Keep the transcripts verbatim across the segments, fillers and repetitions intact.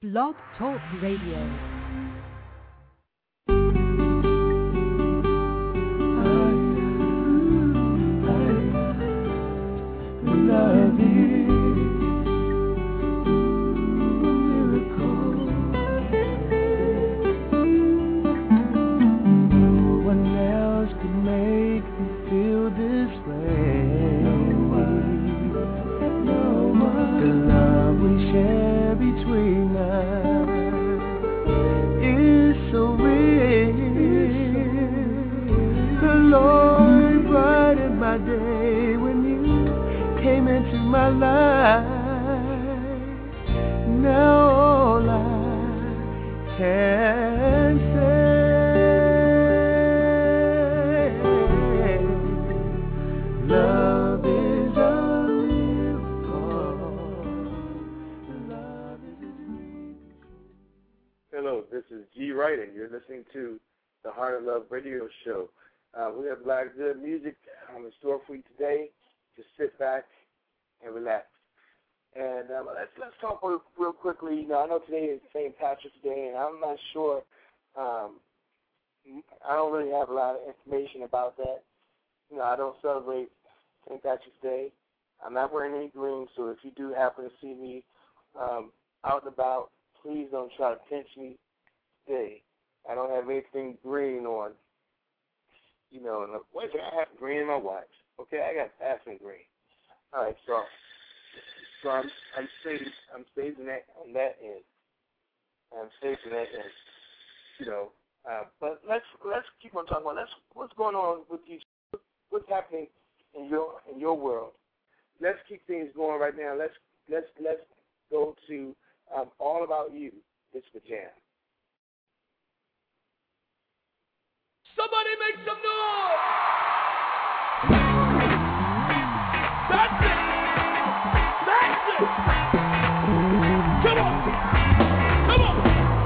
Blog Talk Radio. To the Heart of Love radio show. Uh, we have a lot of good music um, in store for you today. Just sit back and relax. And um, let's let's talk real, real quickly. You know, I know today is Saint Patrick's Day, and I'm not sure. Um, I don't really have a lot of information about that. You know, I don't celebrate Saint Patrick's Day. I'm not wearing any green, so if you do happen to see me um, out and about, please don't try to pinch me today. I don't have anything green on, you know, and wait, I have green in my watch. Okay, I got passing green. All right, so so I'm I'm saving I'm saving that on that end. I'm saving that end, you know. Uh, but let's let's keep on talking about let's what's going on with you. What's happening in your in your world? Let's keep things going right now. Let's let's let's go to um, All About You. It's the jam. Somebody make some noise! That's it! That's it! Come on! Come on!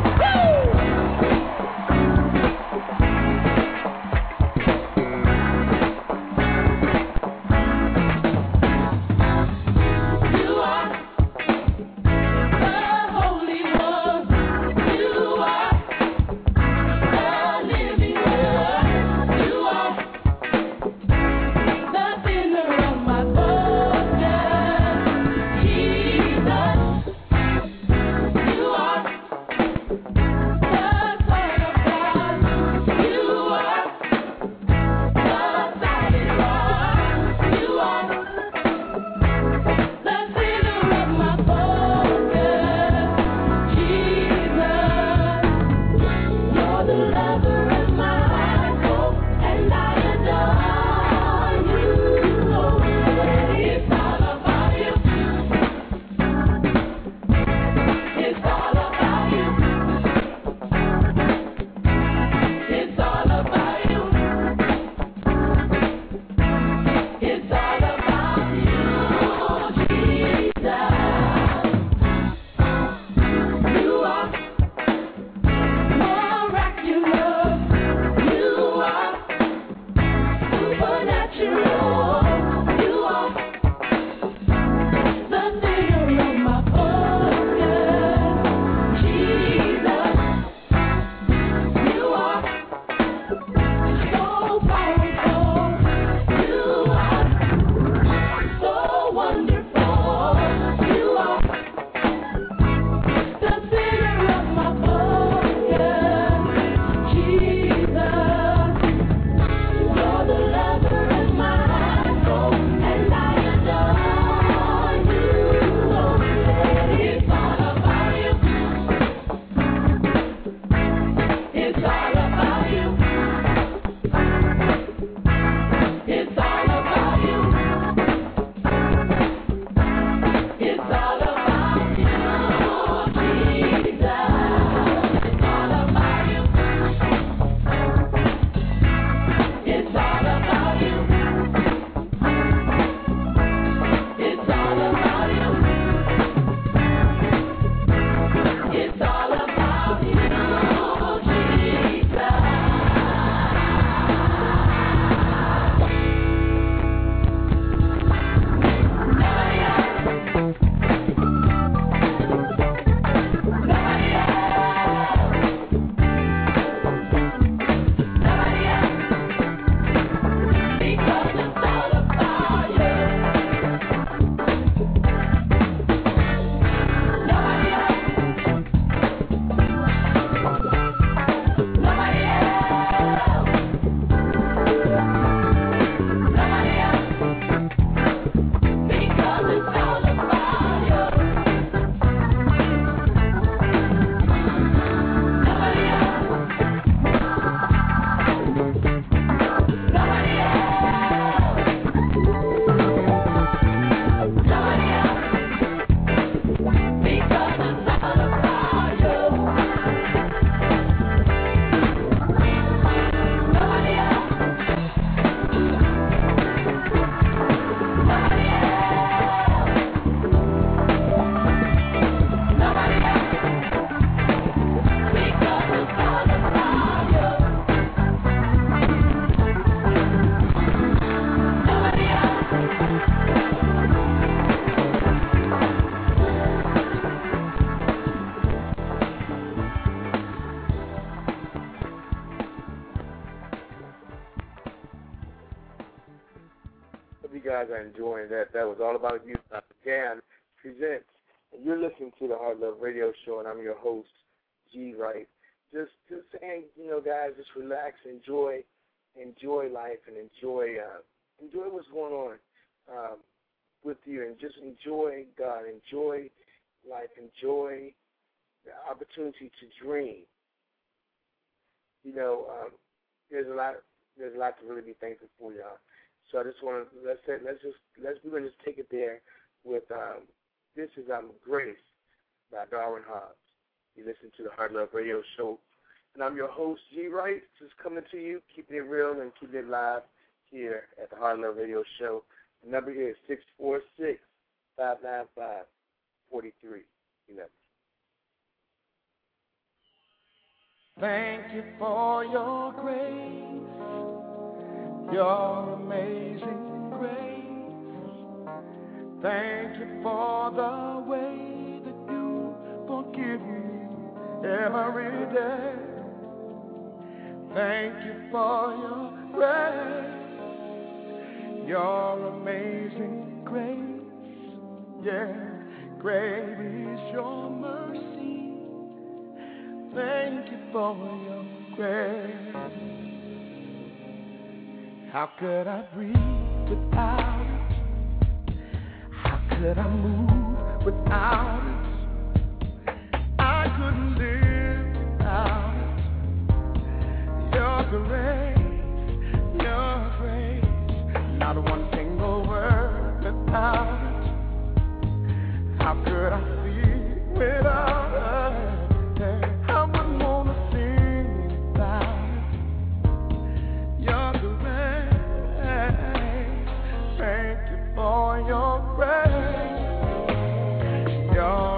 You are the Holy One. You are the living Word. You are guys are enjoying that. That was All About You. Again, presents. And you're listening to the Heart Love Radio Show, and I'm your host, G. Wright. Just, just saying, you know, guys, just relax, enjoy, enjoy life, and enjoy, uh, enjoy what's going on um, with you, and just enjoy God, enjoy life, enjoy the opportunity to dream. You know, um, there's a lot, there's a lot to really be thankful for, y'all. So I just want to let's say, let's just let's we're gonna just take it there with um, this is um, Grace by Darwin Hobbs. You listen to the Heart Love Radio Show, and I'm your host G. Wright, just coming to you, keeping it real and keeping it live here at the Heart Love Radio Show. The number is six four six, five nine five, four three one one. Thank you for your grace, your amazing grace. Thank you for the way that you forgive me every day. Thank you for your grace, your amazing grace. Yeah, great is your mercy. Thank you for your grace. How could I breathe without it? How could I move without it? I couldn't live without it. Your grace, your grace. Not one single word without it. How could I see without it? For your grace, your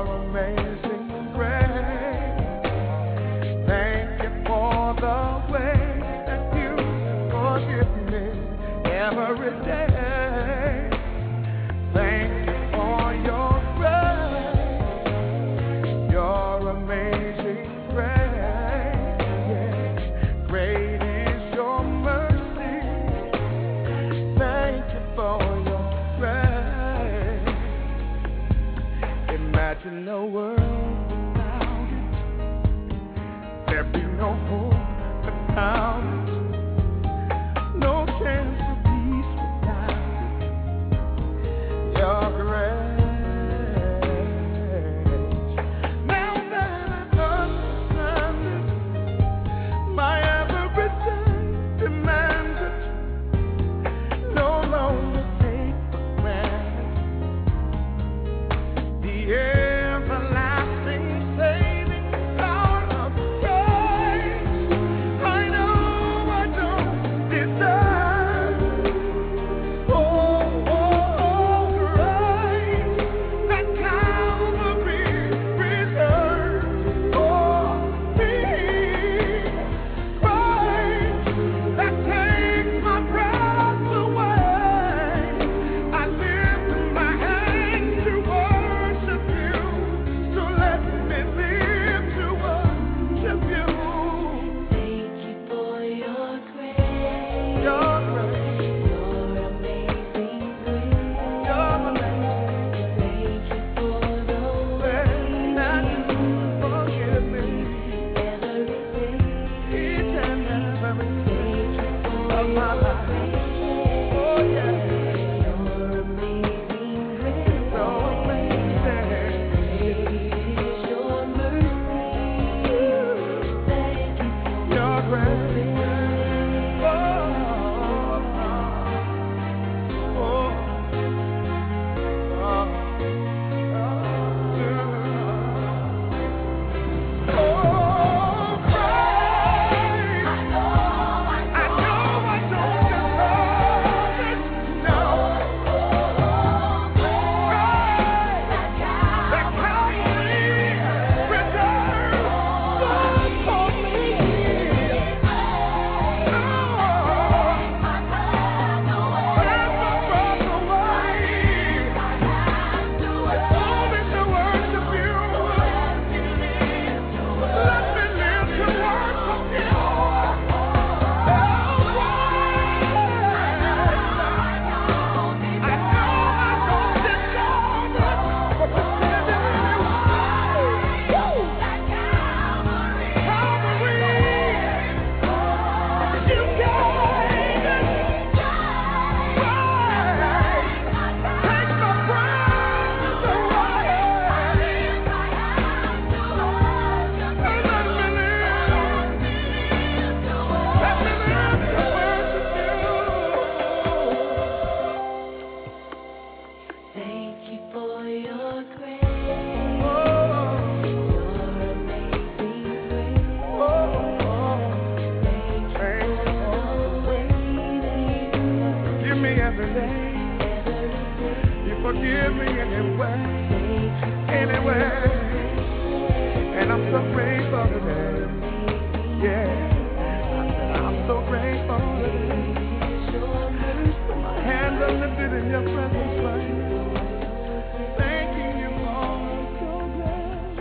said I'm so grateful today. Yeah. I said I'm so grateful today. My hands are lifted in your presence, Christ. Thanking you, Lord. So glad.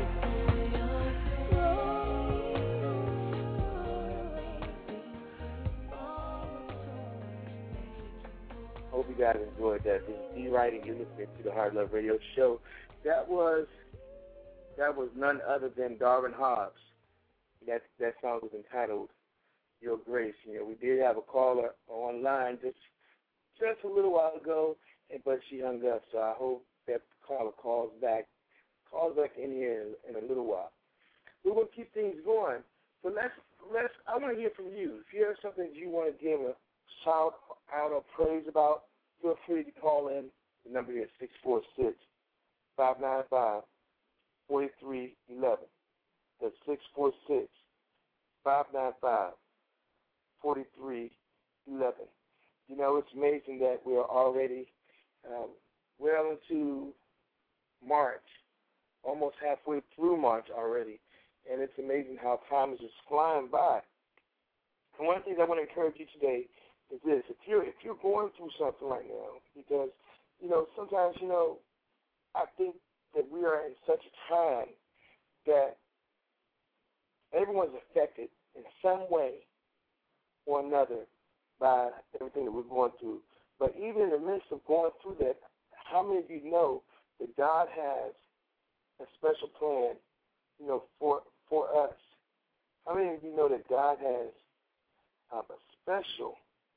Hope you guys enjoyed that. This is D. Writing. You're listening to the Heart Love Radio Show. That was that was none other than Darvin Hobbs. That that song was entitled Your Grace. You know, we did have a caller online just just a little while ago, but she hung up. So I hope that caller calls back, calls back in here in, in a little while. We're gonna keep things going, but let's let's. I want to hear from you. If you have something that you want to give a shout out or praise about, feel free to call in. The number here is six four six, five nine five, four three one one. That's six four six, five nine five, four three one one. You know, it's amazing that we're already um, well into March, almost halfway through March already, and it's amazing how time is just flying by. And one of the things I want to encourage you today is this: if you're if you're going through something right now, because you know sometimes you know I think that we are in such a time that everyone's affected in some way or another by everything that we're going through. But even in the midst of going through that, how many of you know that God has a special plan, you know, for for us? How many of you know that God has um, a special,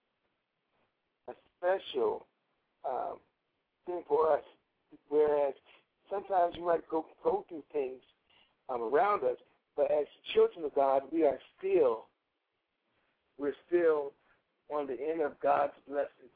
a special um, thing for us? Whereas sometimes you might go go through things um, around us, but as children of God, we are still, we're still on the end of God's blessings.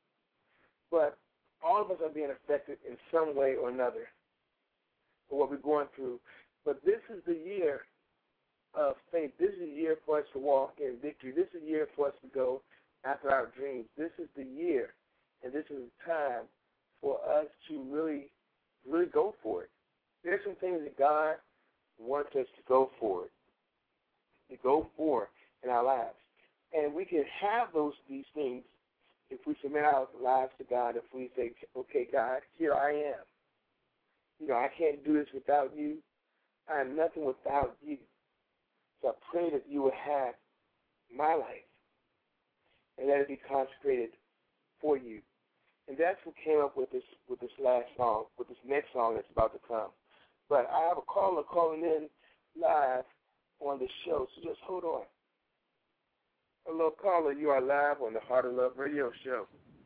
But all of us are being affected in some way or another for what we're going through. But this is the year of faith. This is the year for us to walk in victory. This is the year for us to go after our dreams. This is the year, and this is the time for us to really, really go for it. There's some things that God wants us to go for it, to go for in our lives. And we can have those these things if we submit our lives to God, if we say, okay, God, here I am. You know, I can't do this without you. I am nothing without you. So I pray that you will have my life and let it be consecrated for you. And that's what came up with this with this last song, with this next song that's about to come. But I have a caller calling in live on the show, so just hold on. Hello, caller. You are live on the Heart of Love Radio Show.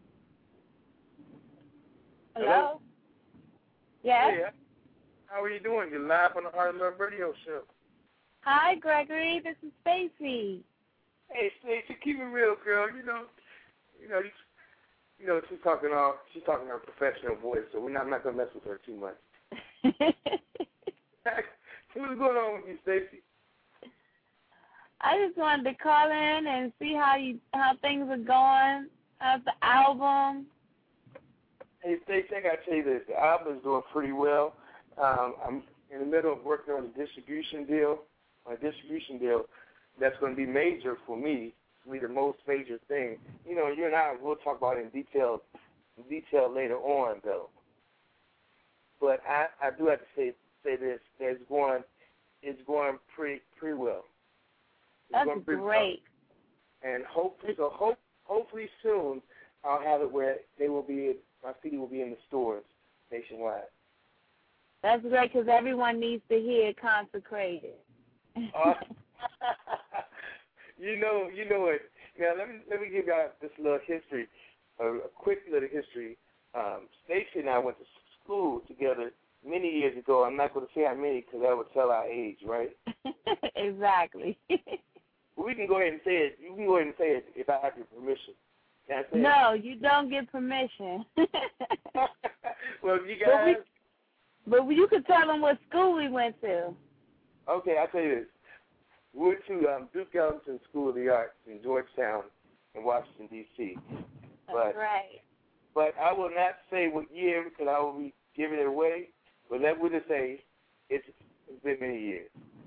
Hello? Hello? Yes? Hey, how are you doing? You're live on the Heart of Love Radio Show. Hi, Gregory. This is Stacy. Hey, Stacy, keep it real, girl. You know, you know, you, you know, she's talking all, she's talking her professional voice, so we're not, I'm not gonna mess with her too much. What's going on with you, Stacy? I just wanted to call in and see how you how things are going. How's the album? Hey, Stacy, I gotta tell you this: the album is doing pretty well. Um, I'm in the middle of working on a distribution deal. A distribution deal that's going to be major for me. It's going to be the most major thing. You know, you and I will talk about it in detail, in detail later on, though. But I, I do have to say say this: that it's going, it's going pretty pretty well. It's That's going pretty great. Well. And hopefully, so hope, hopefully soon I'll have it where they will be. My C D will be in the stores nationwide. That's great because everyone needs to hear "Consecrated." uh, you know, you know it. Now let me let me give y'all this little history, a, a quick little history. Um, Stacy and I went to school together many years ago. I'm not going to say how many because that would tell our age, right? Exactly. We can go ahead and say it. You can go ahead and say it if I have your permission. Can I say no, it? you don't get permission. Well, you guys. But, we, but you could tell them what school we went to. Okay, I'll tell you this. We went to um, Duke Ellington School of the Arts in Georgetown in Washington, D C But, That's right. But I will not say what year because I will be giving it away. But let me just say it's, it's been many years.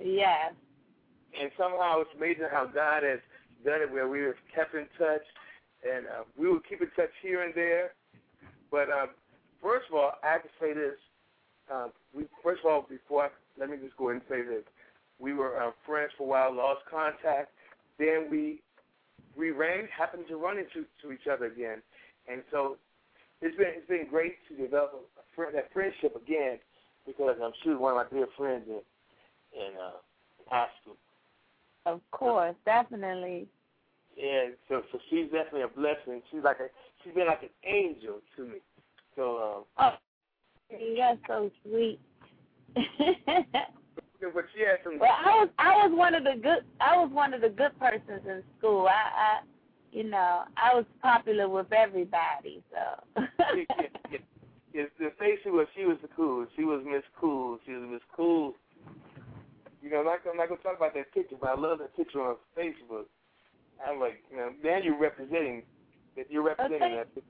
Yes. And somehow it's amazing how God has done it where we have kept in touch, and uh, we will keep in touch here and there. But um, first of all, I have to say this. Uh, we, first of all, before I, let me just go ahead and say this. We were uh, friends for a while, lost contact. Then we we ran, happened to run into to each other again. And so it's been it's been great to develop a friend, that friendship again, because I'm sure one of my dear friends in, in uh, high school. Of course, definitely. Yeah, so so she's definitely a blessing. She's like a she's been like an angel to me. So um, oh, you're so sweet. but she had some. Well, I was I was one of the good I was one of the good persons in school. I, I you know I was popular with everybody. So. yeah, yeah, yeah. The Stacey was she was the cool. She was Miss Cool. She was Miss Cool. You know, I'm not, I'm not going to talk about that picture, but I love that picture on Facebook. I'm like, you know, man, you're representing, that you're representing okay. that picture.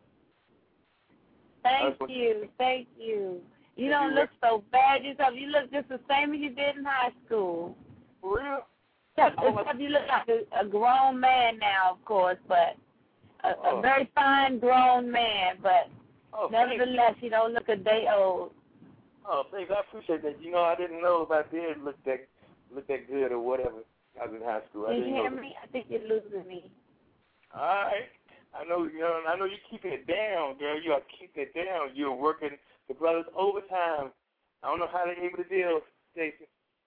Thank you, thank you. You don't look so bad yourself. You look just the same as you did in high school. For real? Except, except you look like a, a grown man now, of course, but a, oh. a very fine grown man, but oh, nevertheless, you don't look a day old. Oh, thanks. I appreciate that. You know, I didn't know if I did look that look that good or whatever. I was in high school. I Did didn't you hear know. me? I think you're losing me. All right. I know. You know. I know you're keeping it down, girl. You are keeping it down. You're working the brothers overtime. I don't know how they're able to deal, Stacey.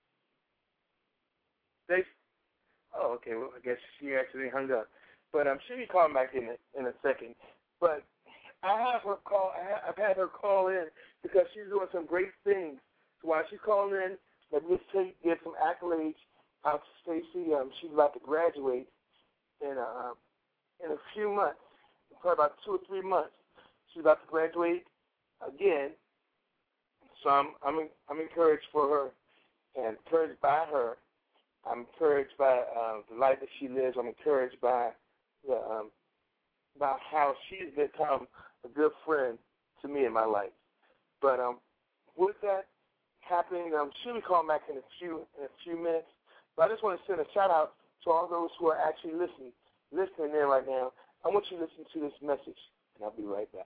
Stacey. Oh, okay. Well, I guess she actually hung up. But I'm sure you call back in a, in a second. But I have her call. I have, I've had her call in because she's doing some great things. So while she's calling in, let me take give some accolades out to Stacey. Um, she's about to graduate in a um, in a few months, probably about two or three months. She's about to graduate again. So I'm I'm I'm encouraged for her and encouraged by her. I'm encouraged by uh, the life that she lives. I'm encouraged by the um, about how she's become a good friend to me in my life. But um, with that happening, I'm sure we call back in a few in a few minutes. But I just want to send a shout out to all those who are actually listening, listening in right now. I want you to listen to this message, and I'll be right back.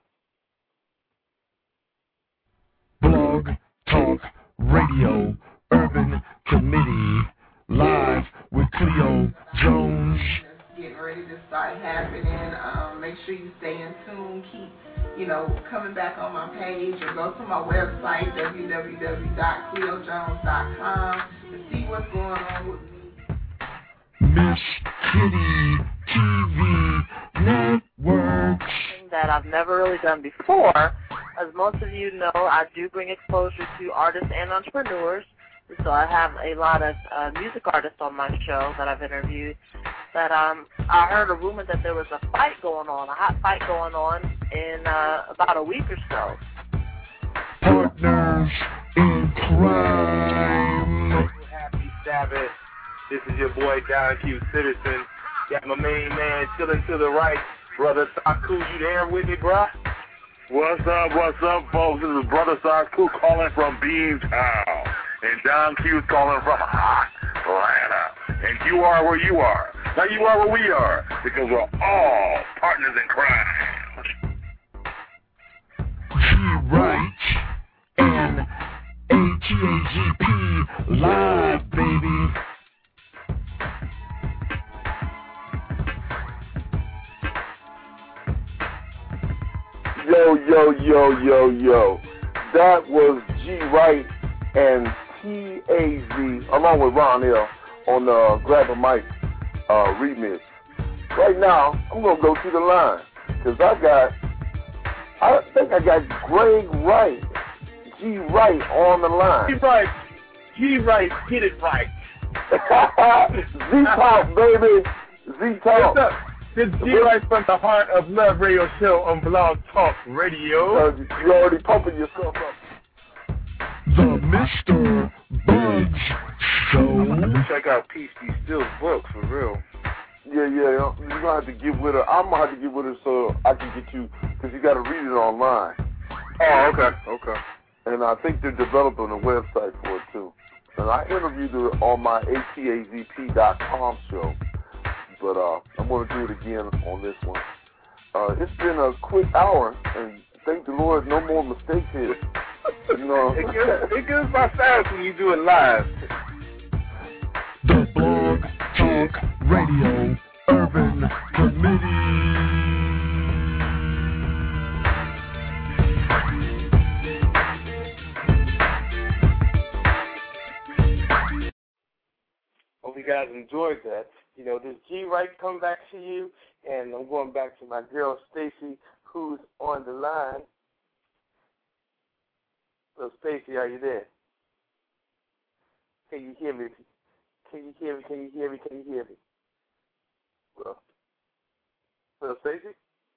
Blog Talk Radio Urban Committee live with Cleo Jones. Getting ready to start happening. Um, make sure you stay in tune. Keep, you know, coming back on my page or go to my website, w w w dot cleo jones dot com, to see what's going on with me. Miss Kitty T V Network. That I've never really done before. As most of you know, I do bring exposure to artists and entrepreneurs. So I have a lot of uh, music artists on my show that I've interviewed. That um, I heard a rumor that there was a fight going on, a hot fight going on in uh, about a week or so. Partners in crime. Happy Sabbath. This is your boy Don Q Citizen. Got my main man chilling to the right, brother Saku. You there with me, bruh? What's up, what's up, folks? This is Brother Saku calling from Beantown. And Don Q's calling from hot Atlanta. And you are where you are. Now you are where we are. Because we're all partners in crime. G-Right and A T A G P live, baby. Yo, yo, yo, yo, yo. That was G-Right and T A Z, along with Ron L, on the Grab a Mic uh, remix. Right now, I'm going to go to the line, because I got, I think I got Greg Wright, G-Right on the line. G-Right, G-Right, get it right. Z-Talk, baby, Z-Talk. What's up? This is G-Right from the Heart of Love radio show on Blog Talk Radio. Uh, you already pumping yourself up. The Mister Bugs Show. Check out Peace Be Still's book, for real. Yeah, yeah, you're going to have to get with her. I'm going to have to get with her so I can get you, because you got to read it online. Oh, okay, okay. And I think they're developing a website for it, too. And and I interviewed her on my A T A Z P dot com show. But uh, I'm going to do it again on this one. Uh, it's been a quick hour, and thank the Lord, no more mistakes here. You know, it goes, it goes by fast when you do it live. The Blog Talk Radio Urban Committee. Hope you guys enjoyed that. You know, this G Right come back to you, and I'm going back to my girl Stacy, who's on the line. So, Stacy, are you there? Can you hear me? Can you hear me? Can you hear me? Can you hear me? Well, so Stacy,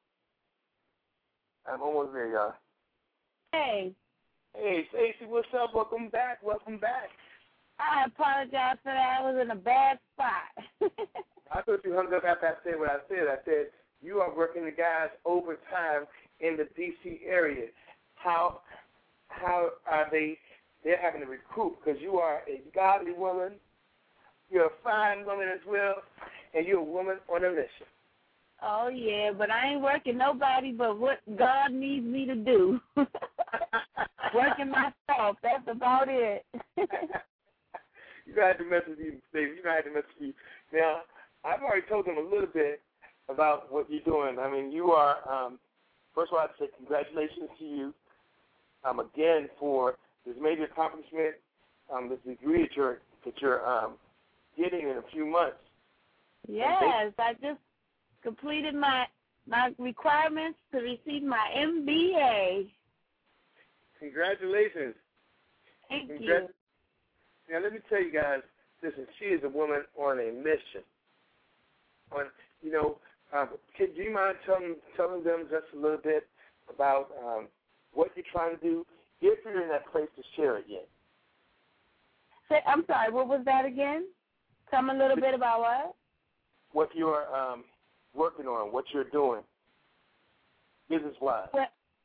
I'm almost there, y'all. Hey. Hey, Stacy, what's up? Welcome back. Welcome back. I apologize for that. I was in a bad spot. I thought you hung up after I said what I said. I said you are working the guys overtime in the D C area. How how are they? They're having to recruit because you are a godly woman. You're a fine woman as well, and you're a woman on a mission. Oh yeah, but I ain't working nobody but what God needs me to do. Working myself. That's about it. You got to mess with you, Steve. You got to mess with you. Now, I've already told them a little bit about what you're doing. I mean, you are, um, first of all, I'd say congratulations to you, um, again, for this major accomplishment, um, this degree that you're, that you're um, getting in a few months. Yes, I just completed my my requirements to receive my M B A. Congratulations. Thank Congrat- you. Now, let me tell you guys, listen, she is a woman on a mission. On, you know, um, could, do you mind telling, telling them just a little bit about um, what you're trying to do, if you're in that place to share it yet? Say, I'm sorry, what was that again? Tell me a little bit about what? What you're um, working on, what you're doing, business-wise. Well,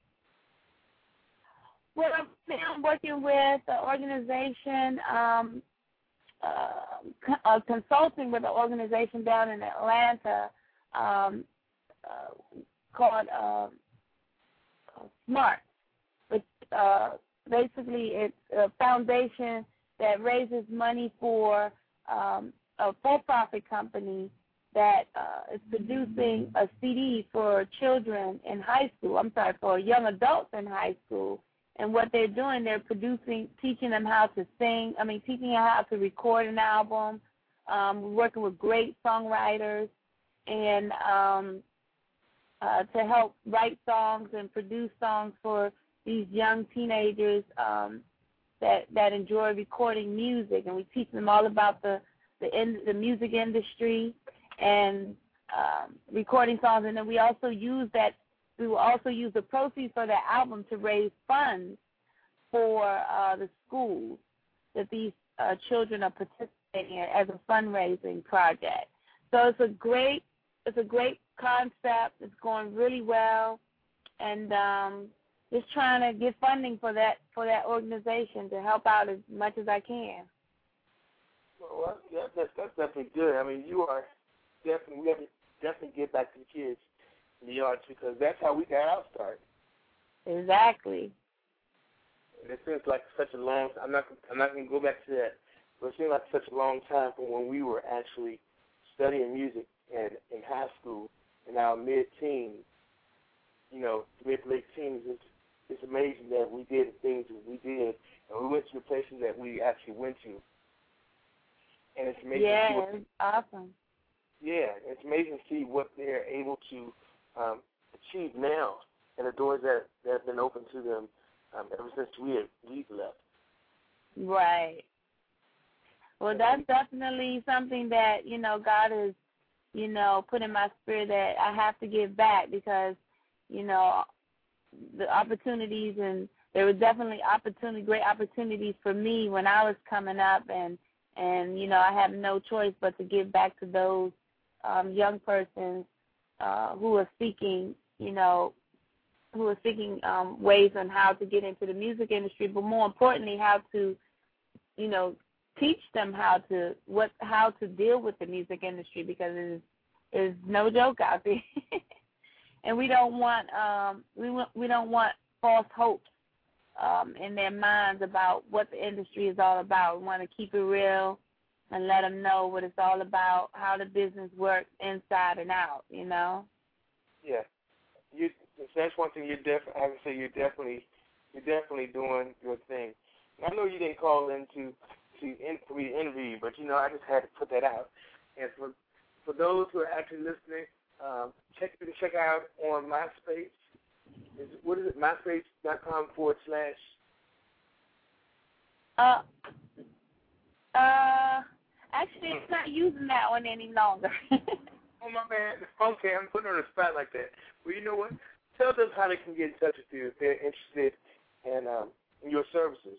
well I'm working with an organization, um, uh, uh, consulting with an organization down in Atlanta um, uh, called uh, SMART. Which, uh, basically, it's a foundation that raises money for um, a for-profit company that uh, is producing a C D for children in high school. I'm sorry, for young adults in high school. And what they're doing, they're producing, teaching them how to sing. I mean, teaching them how to record an album. Um, we're working with great songwriters and um, uh, to help write songs and produce songs for these young teenagers um, that that enjoy recording music. And we teach them all about the the, in, the music industry and um, recording songs. And then we also use that. We will also use the proceeds for that album to raise funds for uh, the schools that these uh, children are participating in as a fundraising project. So it's a great, it's a great concept. It's going really well, and um, just trying to get funding for that for that organization to help out as much as I can. Well, yeah, that's that's definitely good. I mean, you are definitely we have to definitely get back to the kids in the arts because that's how we got our start. Exactly. And it seems like such a long. I'm not. I'm not going to go back to that. But it seems like such a long time from when we were actually studying music and in high school in our mid-teens. You know, mid to late teens. It's it's amazing that we did the things that we did, and we went to the places that we actually went to. And it's amazing. Yeah, to see what, it's awesome. Yeah, it's amazing to see what they're able to um, achieve now, and the doors that, that have been open to them um, ever since we had we left. Right. Well, that's definitely something that, you know, God has, you know, put in my spirit that I have to give back because, you know, the opportunities, and there were definitely opportunity, great opportunities for me when I was coming up, and, and you know, I have no choice but to give back to those um, young persons uh, who are seeking, you know, who are seeking um, ways on how to get into the music industry, but more importantly, how to, you know, teach them how to what how to deal with the music industry, because it is, it is no joke out there. And we don't want um, we want, we don't want false hopes um, in their minds about what the industry is all about. We want to keep it real and let them know what it's all about, how the business works inside and out. You know. Yeah, you. That's one thing you're definitely. I would say you're definitely you're definitely doing your thing. I know you didn't call in to to in, for me to interview you, but you know I just had to put that out. And for for those who are actually listening. Um, check you can check out on MySpace. Is what is it? MySpace dot com forward slash. Uh, uh, actually, it's not using that one any longer. Oh my man. Okay, I'm putting her on the spot like that. Well, you know what? Tell them how they can get in touch with you if they're interested in um in your services.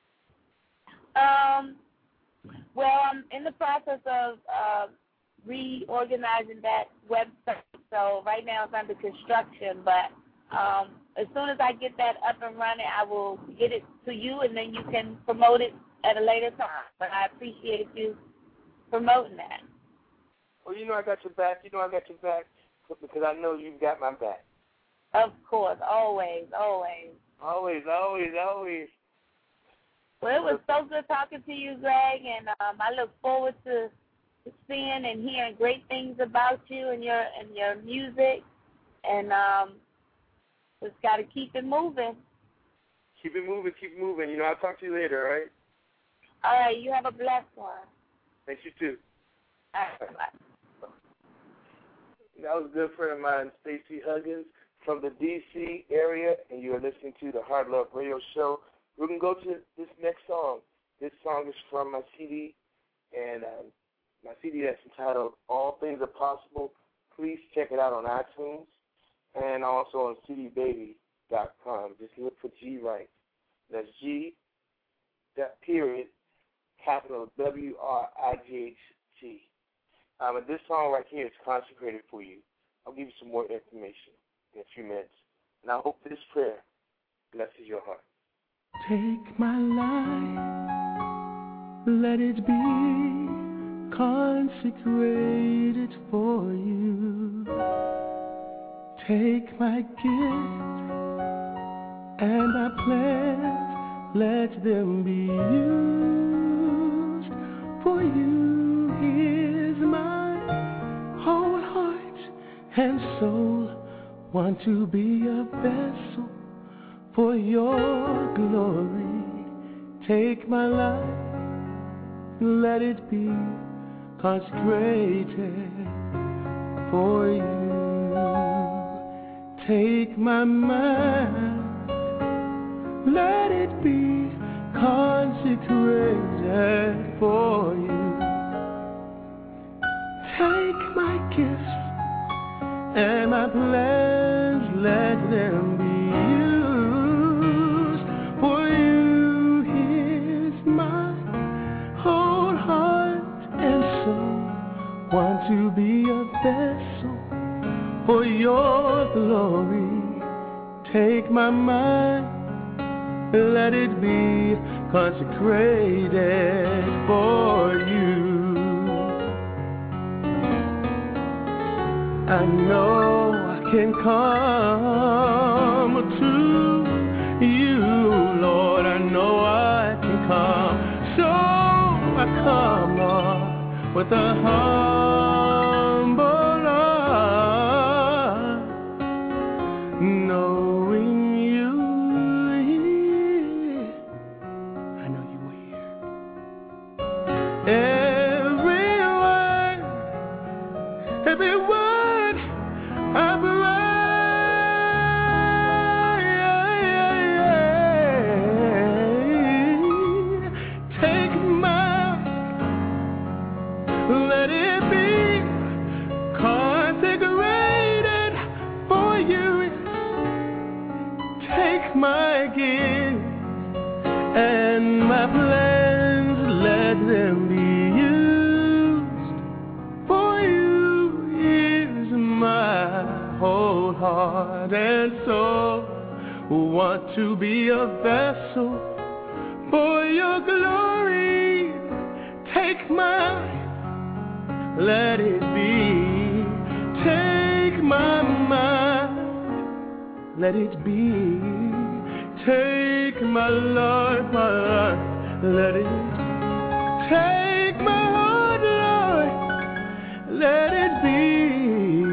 Um. Well, I'm in the process of uh. reorganizing that website, so right now it's under construction, but um, as soon as I get that up and running, I will get it to you, and then you can promote it at a later time. But I appreciate you promoting that. Well, you know I got your back. You know I got your back because I know you've got my back. Of course, always, always. Always, always, always. Well, it was so good talking to you, Greg, and um, I look forward to seeing and hearing great things about you and your and your music, and um, just got to keep it moving. Keep it moving, keep it moving. You know, I'll talk to you later, all right? All right, you have a blessed one. Thanks, you too. All right, bye. That was a good friend of mine, Stacey Huggins, from the D C area, and you're listening to the Hard Love Radio Show. We're going to go to this next song. This song is from my C D, and um, my C D that's entitled All Things Are Possible. Please check it out on iTunes and also on C D baby dot com. Just look for G Wright. That's G, that period, capital W R I G H T. Um, and this song right here is consecrated for you. I'll give you some more information in a few minutes. And I hope this prayer blesses your heart. Take my life, let it be consecrated for you. Take my gift and my plans, let them be used for you. Here's my whole heart and soul, want to be a vessel for your glory. Take my life, let it be consecrated for you. Take my mind, let it be consecrated for you. Take my gifts and my plans, let them be used for you. Here's my whole heart and soul, want to be a vessel for your glory. Take my mind, let it be consecrated for you. I know I can come to you, Lord. I know I can come. So I come, Lord, with a humble heart, knowing you here. I know you here. Every word, every word I pray. Take my, let it be consecrated for you. Take my gifts and my plans, let them be used for you. Here's my whole heart and soul, want to be a vessel for your glory. take my life, let it be. Take my mind, let it be. Take my life, my life, let it be. Take my heart, Lord, let it be.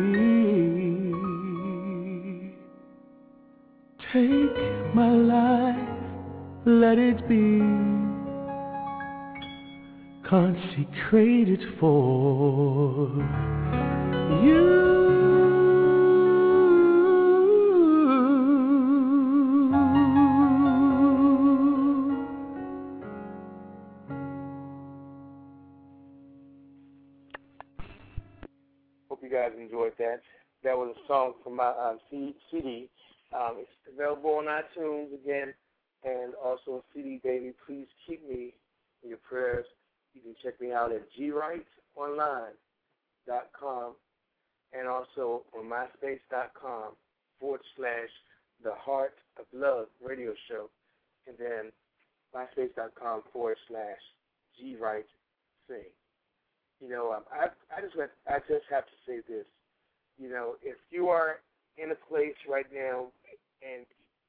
Take my life, let it be. Consecrated for you. Hope you guys enjoyed that. That was a song from my um, C D. Um, it's available on iTunes again, and also on C D, baby. Please keep me in your prayers. You can check me out at g right online dot com and also on myspace dot com forward slash the Heart of Love radio show, and then myspace dot com forward slash G Right Sing. You know, um, I I just want, I just have to say this. You know, if you are in a place right now and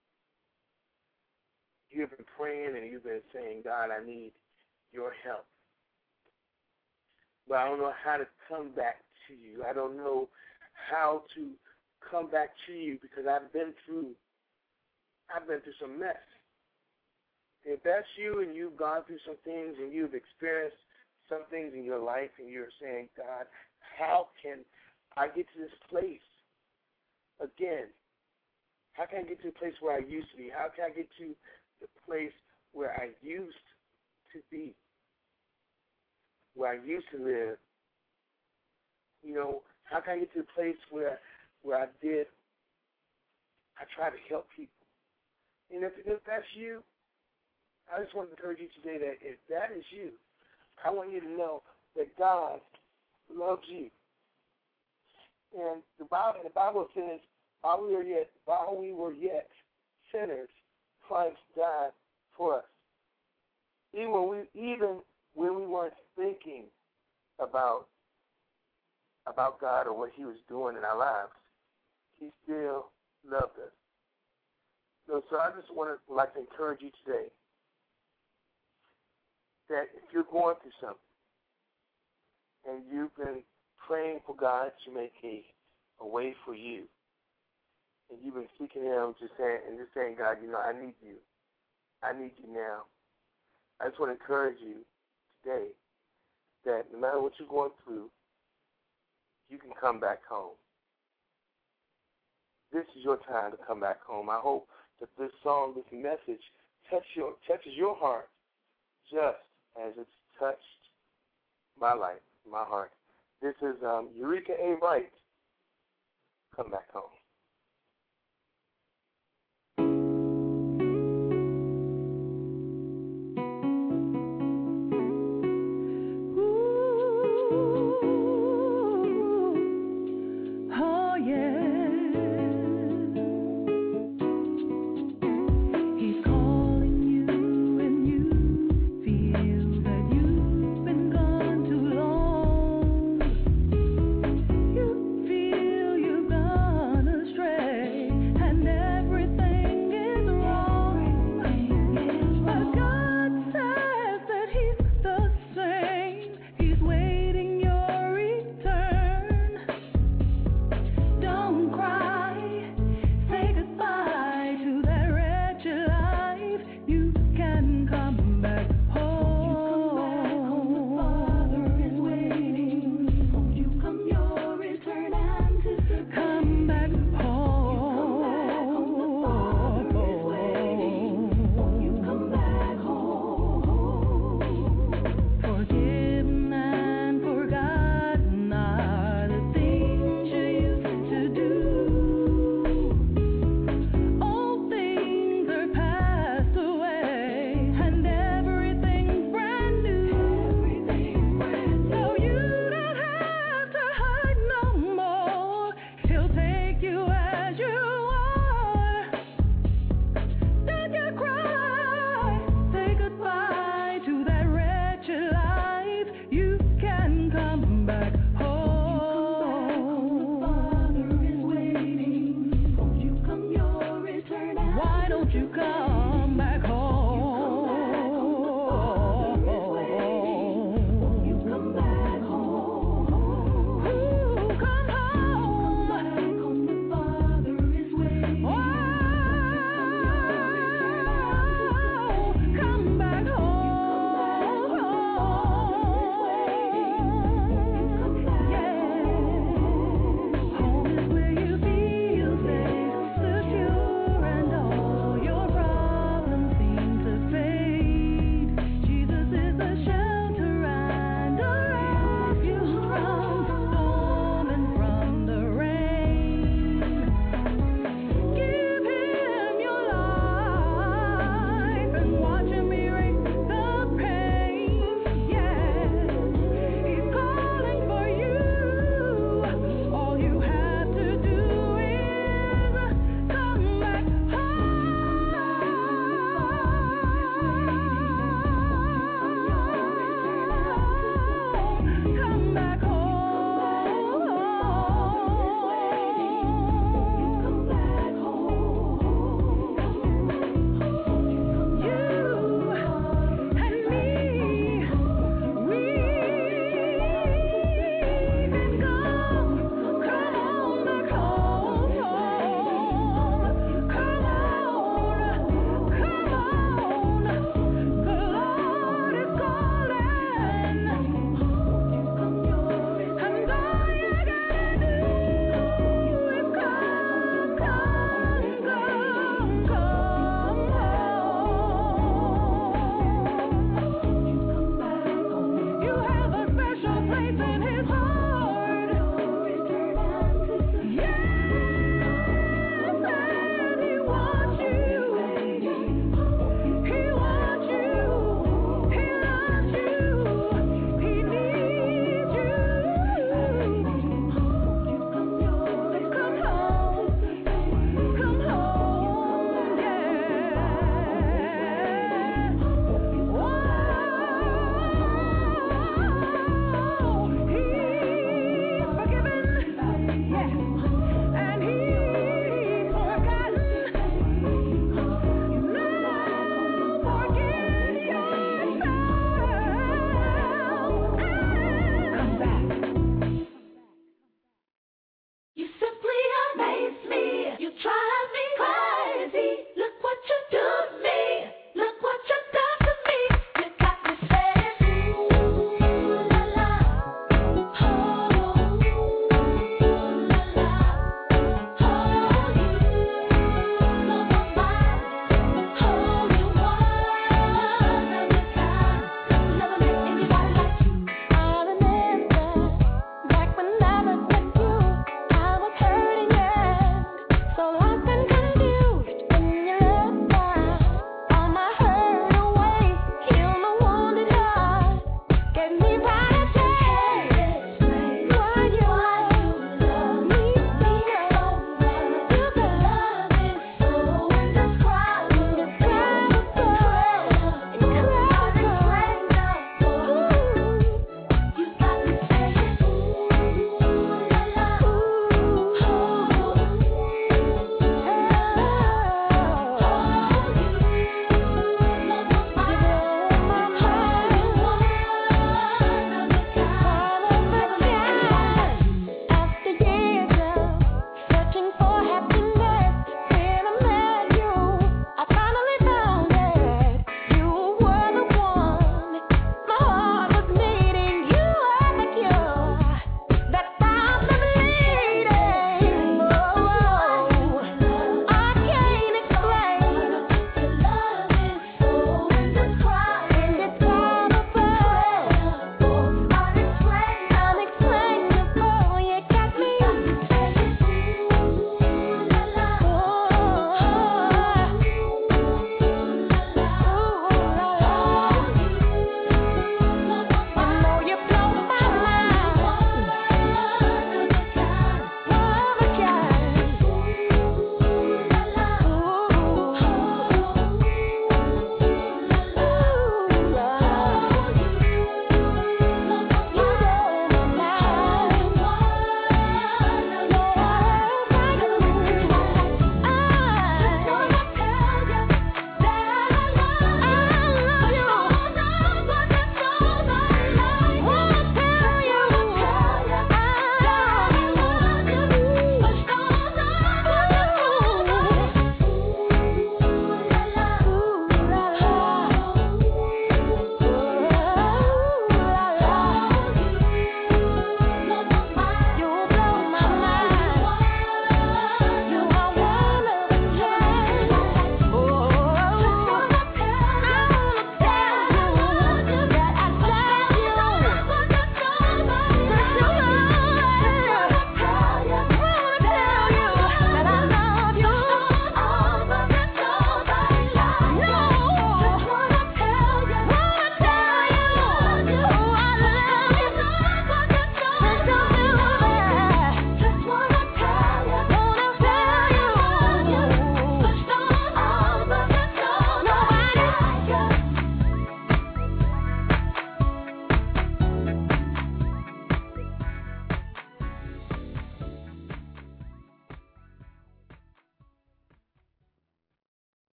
you've been praying and you've been saying, God, I need your help, but I don't know how to come back to you. I don't know how to come back to you because I've been through, I've been through some mess. If that's you and you've gone through some things and you've experienced some things in your life and you're saying, God, how can I get to this place again? How can I get to the place where I used to be? How can I get to the place where I used to be? Where I used to live? You know, how can I get to the place where where I did, I try to help people? And if, if that's you, I just want to encourage you today that if that is you, I want you to know that God loves you. And the Bible, the Bible says, while we were yet, while we were yet sinners, Christ died for us. Even when we, even when we weren't thinking about about God or what He was doing in our lives, He still loved us. So, so I just want to like to encourage you today that if you're going through something and you've been praying for God to make a, a way for you, and you've been seeking Him, just saying and just saying, God, you know, I need you. I need you now. I just want to encourage you today that no matter what you're going through, you can come back home. This is your time to come back home. I hope that this song, this message, touch your, touches your heart just as it's touched my life, my heart. This is um, Eureka A. Wright. Come back home. Gonna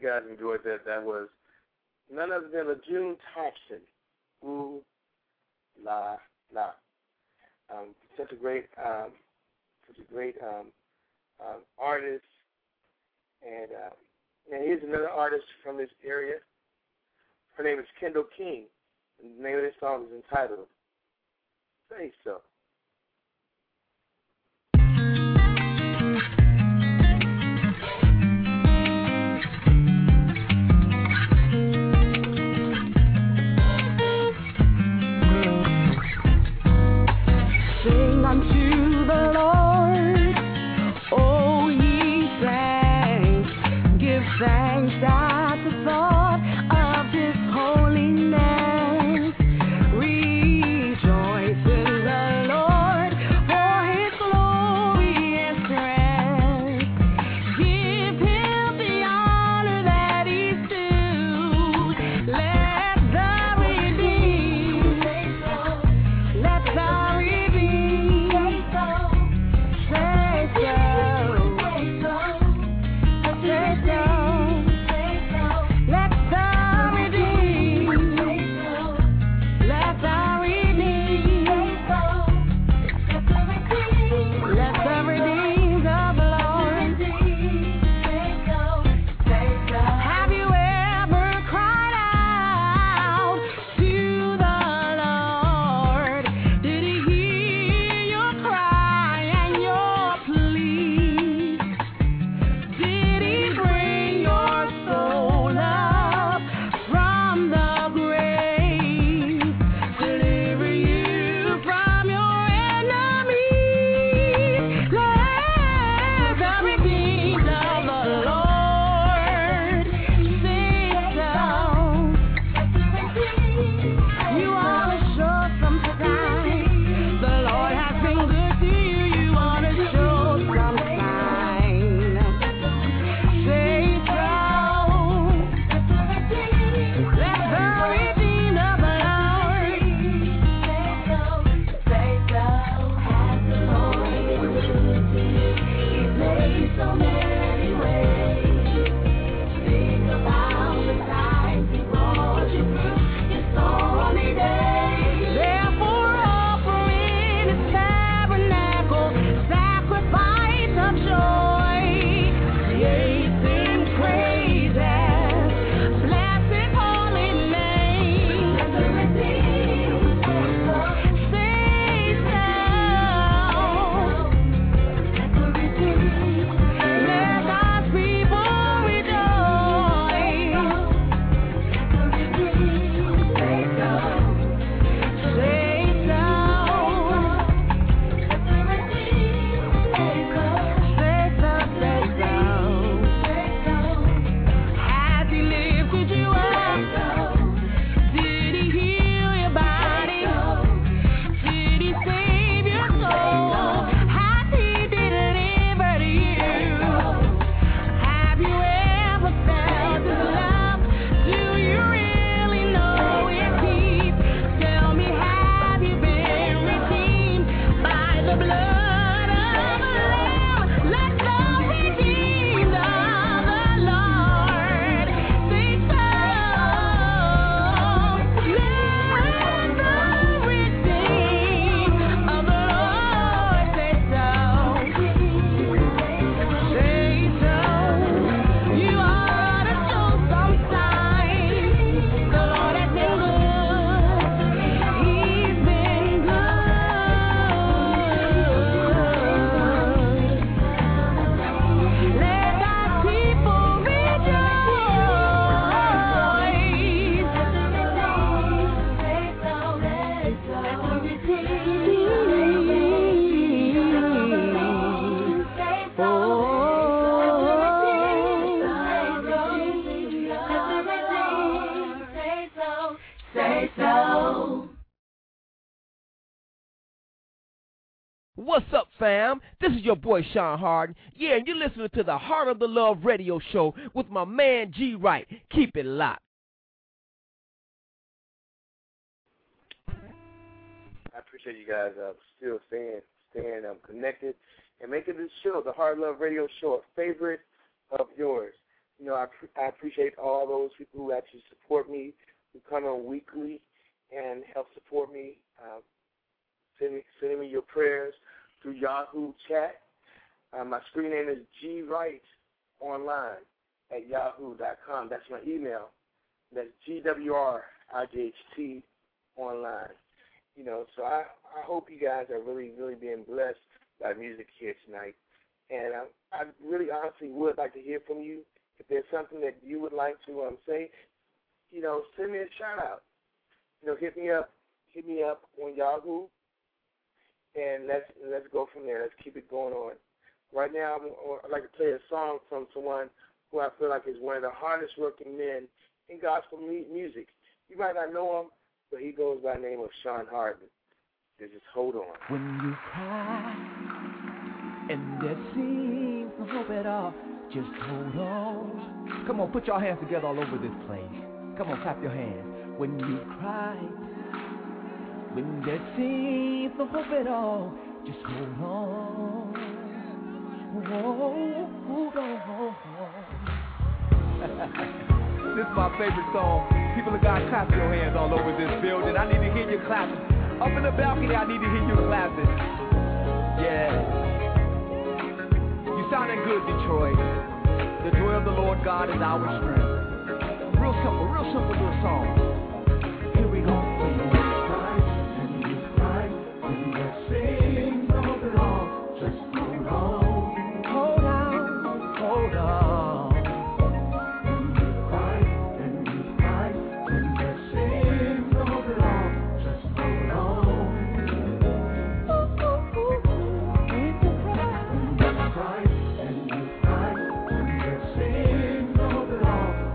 guys enjoyed that. That was none other than LaJune Thompson. Ooh, la, la. Um, such a great, um, such a great um, um, artist. And, uh, and here's another artist from this area. Her name is Kendall King. And the name of this song is entitled Say So. Sing unto the Lord, O ye saints, give thanks at the thought of His holiness. Rejoice in the Lord for His glorious strength. Give Him the honor that He's due. Let the redeemed say so. Let the redeemed say so. Say so. Say so. Let the redeemed say so. Let the redeemed say so. Let the redeemed of the Lord say so. Have you ever cried out to the Lord? Did He hear your cry and your plea? Did He bring your soul up from the grave, deliver you from your enemies? Let the redeemed of the Lord sing so. You ought to show some sign. The Lord has been good to you. You ought to show some sign. Say so. Let the redeemed of the Lord say so. Has the Lord been good to you? He's made so many ways. Think about the times He brought you through your stormy days. Therefore, offer in His tabernacle sacrifice of joy. Yea, sing praises, bless His holy name. Let the redeemed say so. Let the redeemed, let God's people rejoice. Let the redeemed say so. Say so. Let the redeemed say so. Say so, say so. Has He lifted you up? Did He heal your body? Did He save your soul? Has He delivered you? Have you ever felt His love? Do you really know His peace? Tell me, have you been redeemed by the blood of the Lamb? Let the redeemed of the Lord say so. Let the redeemed of the Lord say so. Say so. You ought to show some sign. The Lord has been good. He's been good. Let God's people Say so. What's up, fam? This is your boy Sean Harden. Yeah, and you're listening to the Heart of the Love radio show with my man G Wright. Keep it locked. I appreciate you guys uh, still staying, staying um, connected and making this show, the Heart of Love radio show, a favorite of yours. You know, I, I appreciate all those people who actually support me, who come on weekly and help support me. Uh, send me, sending me your prayers through Yahoo Chat. Uh, my screen name is G Wright Online at yahoo dot com. That's my email. That's G W R I G H T Online. You know, so I, I hope you guys are really, really being blessed by music here tonight. And I, I really honestly would like to hear from you. If there's something that you would like to um, say, you know, send me a shout out. You know, hit me up, hit me up on Yahoo, and let's let's go from there. Let's keep it going on. Right now, I'm, I'd like to play a song from someone who I feel like is one of the hardest working men in gospel music. You might not know him, but he goes by the name of Sean Harden. Just hold on. When you cry and there seems no hope at all, just hold on. Come on, put your hands together all over this place. Come on, clap your hands. When you cry, when there seems no hope at all, just hold on. Whoa, hold on. This is my favorite song. People of God, clap your hands all over this building. I need to hear you clapping. Up in the balcony, I need to hear you clapping. Yeah. You sounding good, Detroit. The joy of the Lord God is our strength. Real simple, real simple little song. Here we go. When you cry and you cry, when you sing, don't belong, just hold on. Hold on, hold on. When you cry and you cry, when you sing, don't belong, just hold on. Ooh, ooh, ooh. When you cry, when you cry and you cry, when you sing, don't belong,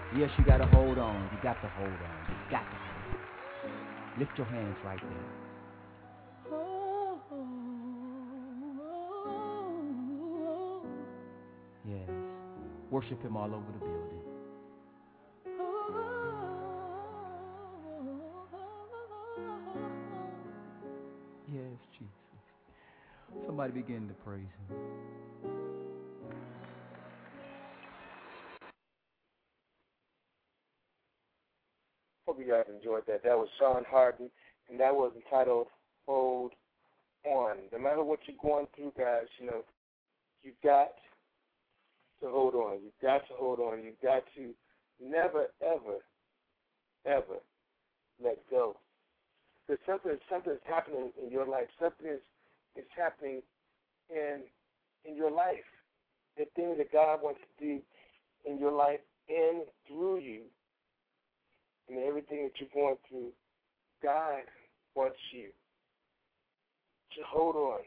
Yes, you gotta hold on. You got to hold on. You got to hold on. Lift your hands right there. Yes. Worship him all over the building. Yes, Jesus. Somebody begin to praise him. Hope you guys enjoyed that. That was Sean Harden, and that was entitled Hold On. No matter what you're going through, guys, you know, you've got to hold on. You've got to hold on. You've got to never, ever, ever let go. Because something, something is happening in your life. Something is, is happening in in your life. The thing that God wants to do in your life and through you. And everything that you're going through, God wants you to hold on.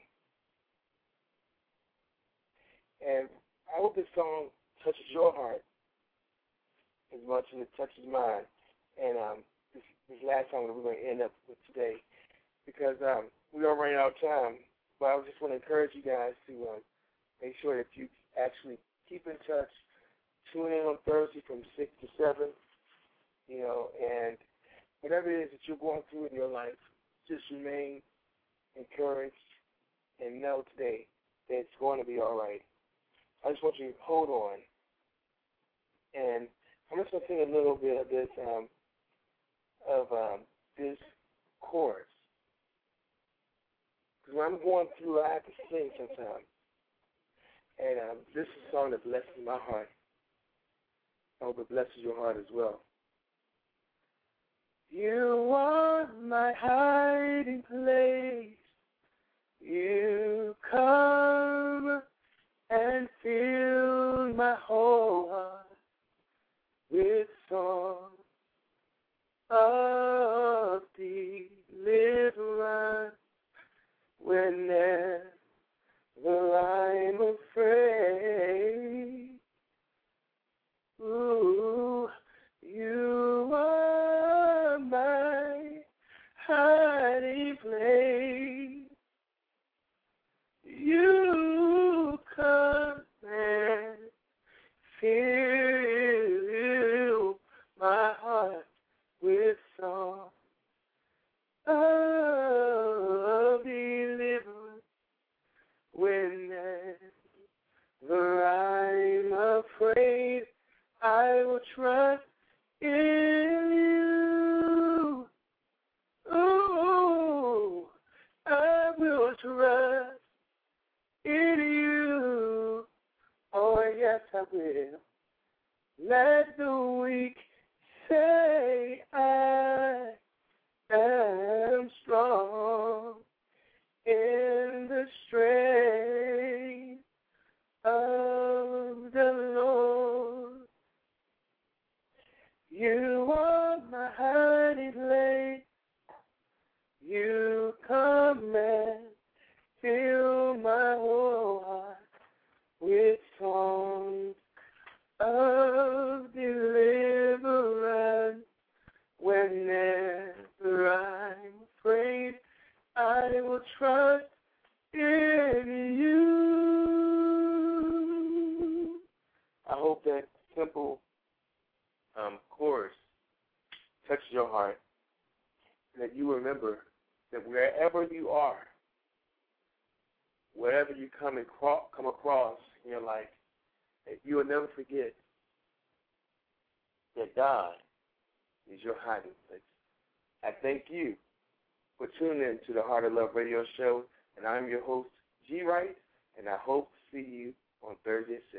And I hope this song touches your heart as much as it touches mine. And um, this, this last song that we're going to end up with today, because um, we are running out of time. But I just want to encourage you guys to um, make sure that you actually keep in touch. Tune in on Thursday from six to seven. You know, and whatever it is that you're going through in your life, just remain encouraged and know today that it's going to be all right. I just want you to hold on. And I'm just going to sing a little bit of this, um, of um, this chorus. Because when I'm going through, I have to sing sometimes. And um, this is a song that blesses my heart. I hope it blesses your heart as well. You are my hiding place. You come and fill my whole heart with song of deliverance. Whenever I'm afraid, ooh, you are my hiding place. You come and fill my heart with song of deliverance. Whenever I'm afraid, I will trust in you. Ooh, I will trust in you. Oh, yes, I will. Let the weak say I am strong in the strength of the Lord. You are my hiding place. You come and fill my whole heart with songs of deliverance. Whenever I'm afraid, I will trust in you. I hope that simple um, chorus touches your heart, and that you remember that wherever you are, wherever you come and cro- come across in your life, that you will never forget that God is your hiding place. I thank you for tuning in to the Heart of Love radio show, and I'm your host, G. Wright, and I hope to see you on Thursday at